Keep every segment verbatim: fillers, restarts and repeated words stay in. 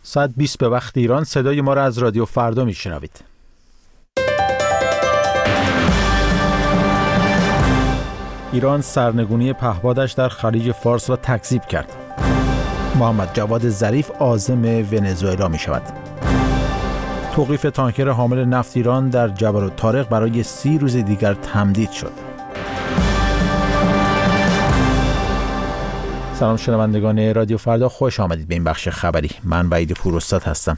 ساعت بیست به وقت ایران. صدای ما را از رادیو فردا میشنوید. ایران سرنگونی پهپادش در خلیج فارس را تکذیب کرد. محمد جواد ظریف عازم ونزوئلا می شود. توقیف تانکر حامل نفت ایران در جبل الطارق برای سی روز دیگر تمدید شد. سلام شنوندگان رادیو فردا، خوش آمدید به این بخش خبری. من وحید پوراستاد هستم.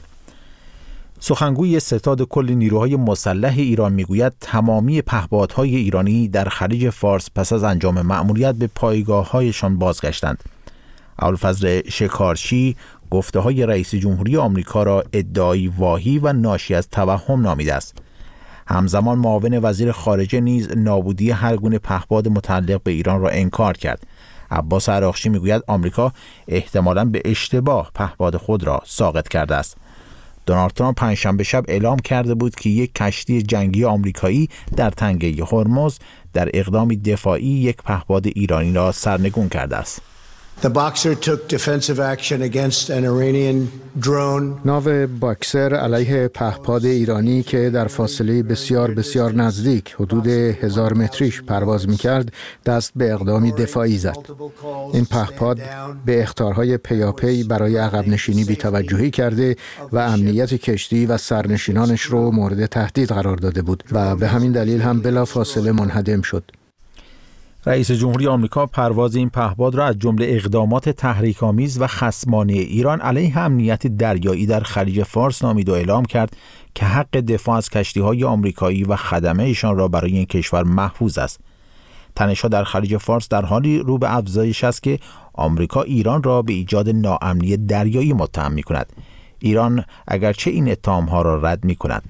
سخنگوی ستاد کل نیروهای مسلح ایران میگوید تمامی پهپادهای ایرانی در خلیج فارس پس از انجام مأموریت به پایگاه‌هایشان بازگشتند. ابوالفضل شکارچی گفته‌های رئیس جمهوری آمریکا را ادعای واهی و ناشی از توهم نامیده است. همزمان معاون وزیر خارجه نیز نابودی هر گونه پهپاد متعلق به ایران را انکار کرد. عباس عراقچی میگوید آمریکا احتمالاً به اشتباه پهپاد خود را ساقط کرده است. دونالد ترامپ پنجشنبه شب اعلام کرده بود که یک کشتی جنگی آمریکایی در تنگه هرمز در اقدامی دفاعی یک پهپاد ایرانی را سرنگون کرده است. The Boxer took defensive action against an Iranian drone. ناو باکسر علیه پهپاد ایرانی که در فاصله بسیار بسیار نزدیک حدود هزار متریش پرواز می‌کرد دست به اقدامی دفاعی زد. این پهپاد به اخطارهای پیاپی برای عقب نشینی بی‌توجهی کرده و امنیت کشتی و سرنشینانش رو مورد تهدید قرار داده بود و به همین دلیل هم بلافاصله منهدم شد. رئیس جمهوری آمریکا پرواز این پهپاد را از جمله اقدامات تحریک‌آمیز و خصمانه ایران علیه امنیت دریایی در خلیج فارس نامید و اعلام کرد که حق دفاع از کشتی‌های آمریکایی و خدمه ایشان را برای این کشور محفوظ است. تنش‌ها در خلیج فارس در حالی رو به افزایش است که آمریکا ایران را به ایجاد ناامنی دریایی متهم می‌کند. ایران اگرچه این اتهام‌ها را رد می‌کند.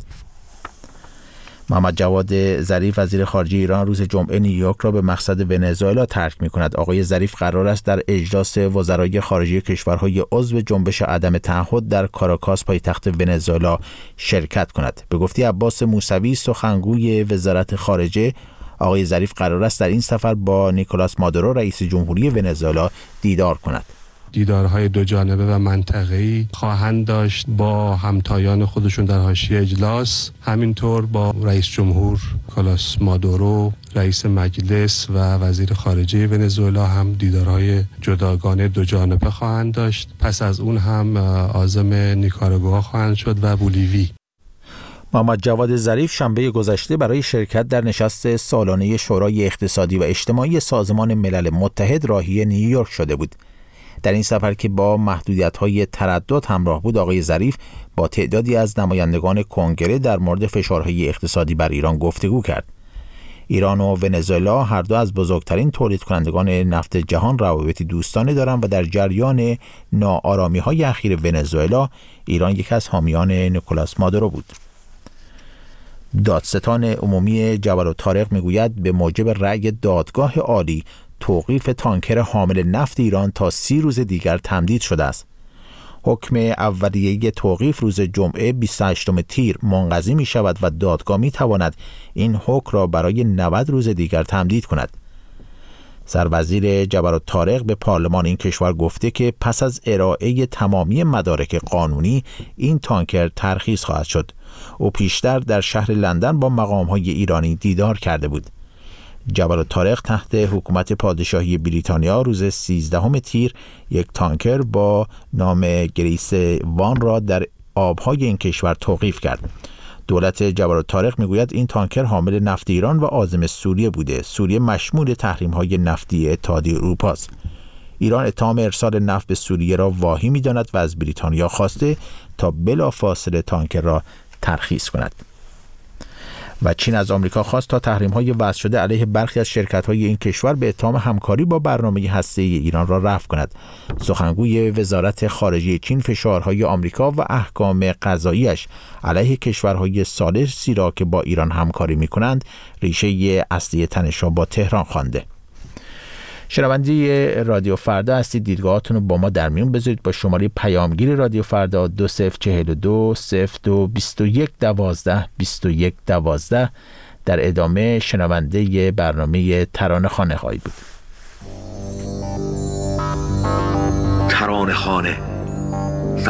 محمد جواد ظریف وزیر خارجه ایران روز جمعه نیویورک را به مقصد ونزوئلا ترک می‌کند. آقای ظریف قرار است در اجلاس وزرای خارجه کشورهای عضو جنبش عدم تعهد در کاراکاس پایتخت ونزوئلا شرکت کند. به گفته عباس موسوی سخنگوی وزارت خارجه، آقای ظریف قرار است در این سفر با نیکولاس مادورو رئیس جمهوری ونزوئلا دیدار کند. دیدارهای دو جانبه و منطقه‌ای خواهند داشت با همتایان خودشون در حاشیه اجلاس، همینطور با رئیس جمهور نیکولاس مادورو، رئیس مجلس و وزیر خارجه ونزوئلا هم دیدارهای جداگانه دو جانبه خواهند داشت. پس از اون هم عازم نیکاراگوآ خواهند شد و بولیوی. محمد جواد ظریف شنبه گذشته برای شرکت در نشست سالانه شورای اقتصادی و اجتماعی سازمان ملل متحد راهی نیویورک شده بود. در این سفر که با محدودیت‌های تردد همراه بود، آقای ظریف با تعدادی از نمایندگان کنگره در مورد فشارهای اقتصادی بر ایران گفتگو کرد. ایران و ونزوئلا هر دو از بزرگترین تولید کنندگان نفت جهان روابطی دوستانه دارند و در جریان ناآرامی‌های اخیر ونزوئلا، ایران یک از حامیان نیکولاس مادورو بود. دادستان عمومی جبل الطارق میگوید به موجب رأی دادگاه عالی توقیف تانکر حامل نفت ایران تا سی روز دیگر تمدید شده است. حکم اولیه توقیف روز جمعه بیست و هشتم تیر منقضی می شود و دادگاه می تواند این حکم را برای نود روز دیگر تمدید کند. سروزیر جبل الطارق به پارلمان این کشور گفته که پس از ارائه تمامی مدارک قانونی این تانکر ترخیص خواهد شد. او پیشتر در شهر لندن با مقام‌های ایرانی دیدار کرده بود. جبل الطارق تحت حکومت پادشاهی بریتانیا روز سیزدهم تیر یک تانکر با نام گریس وان را در آبهای این کشور توقیف کرد. دولت جبل الطارق میگوید این تانکر حامل نفت ایران و عازم سوریه بوده. سوریه مشمول تحریم‌های نفتی اتحادیه اروپا است. ایران اتهام ارسال نفت به سوریه را واهی می‌داند و از بریتانیا خواسته تا بلافاصله تانکر را ترخیص کند. و چین از آمریکا خواست تا تحریم‌های وضع شده علیه برخی از شرکت‌های این کشور به اتهام همکاری با برنامه هسته‌ای ایران را رفع کند. سخنگوی وزارت خارجه چین فشارهای آمریکا و احکام قضایی‌اش علیه کشورهای ثالثی را که با ایران همکاری می‌کنند ریشه اصلی تنش را با تهران خوانده. شنونده رادیو فردا هستید. دیدگاهاتون رو با ما در میون بذارید با شماره پیامگیر رادیو فردا دو صفر چهل و دو صفر دو بیست و یک دوازده بیست و یک دوازده. در ادامه شنونده برنامه ترانه خانه خواهید بود. ترانه خانه